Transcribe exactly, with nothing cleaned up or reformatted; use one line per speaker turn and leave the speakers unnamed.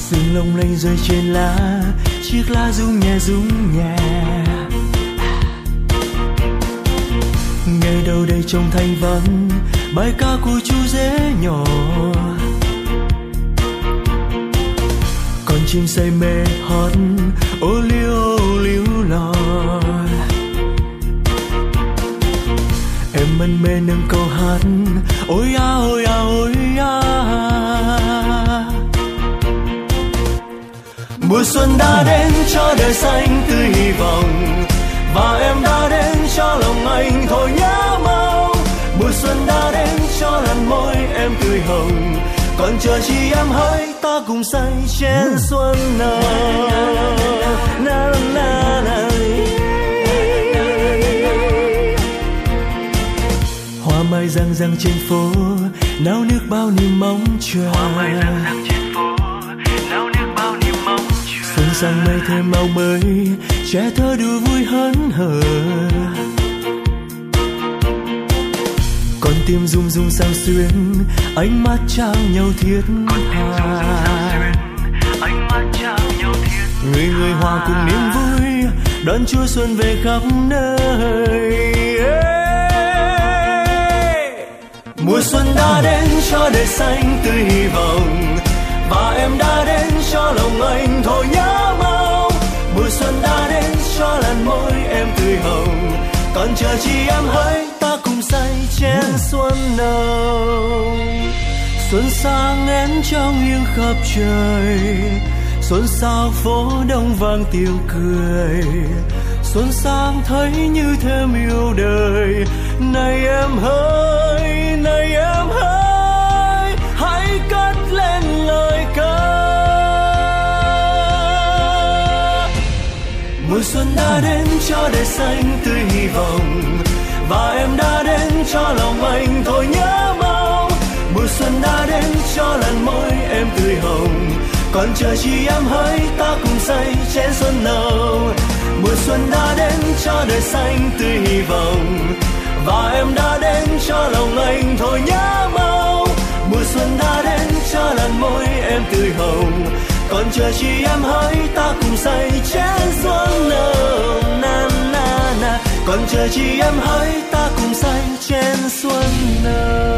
sương lông lanh rơi trên lá, chiếc lá rung nhẹ rung nhẹ. Nghe đâu đây trong thanh vắng bài ca của chú dế nhỏ. Con chim say mê hót ô liu ô liu lò. Em mân mê nâng câu hát ôi a ôi a ôi a. Mùa xuân đã đến cho đời xanh tươi hy vọng, và em đã đến cho lòng anh thôi nhớ mong. Mùa xuân đã đến cho làn môi em tươi hồng, còn chờ chi em hỡi ta cùng say chén xuân nào. Na, na, na. Hoa mai răng răng trên phố, náo nước bao niềm mong chờ. Hoa mai răng răng trên phố, náo nước bao niềm mong chờ. Xuân sang mây thêm màu mới, trẻ thơ đùa vui hớn hở. Con tim rung rung sao xuyến, ánh mắt trao nhau thiết tha. Người người hòa cùng niềm vui, đón Chúa xuân về khắp nơi. Mùa xuân đã đến cho đời xanh tươi hy vọng, và em đã đến cho lòng anh thôi nhớ mong. Mùa xuân đã đến cho làn môi em tươi hồng, còn chờ chi em hỡi ta cùng say chén xuân nào. Xuân sang én trong nghiêng khắp trời, xuân sao phố đông vang tiếng cười. Xuân sang thấy như thêm yêu đời, này em hỡi, này em hỡi, hãy cất lên lời ca. Mùa xuân đã đến cho đời xanh tươi hy vọng, và em đã đến cho lòng anh thôi nhớ mong. Mùa xuân đã đến cho làn môi em tươi hồng, còn chờ chi em hỡi ta cùng say chén xuân nào. Mùa xuân đã đến cho đời xanh tươi hy vọng, và em đã đến cho lòng anh thôi nhớ mong. Mùa xuân đã đến cho làn môi em tươi hồng, còn chờ chi em hỡi ta cùng say chén xuân nào. Na na na, còn chờ chi em hỡi ta cùng say chén xuân nào.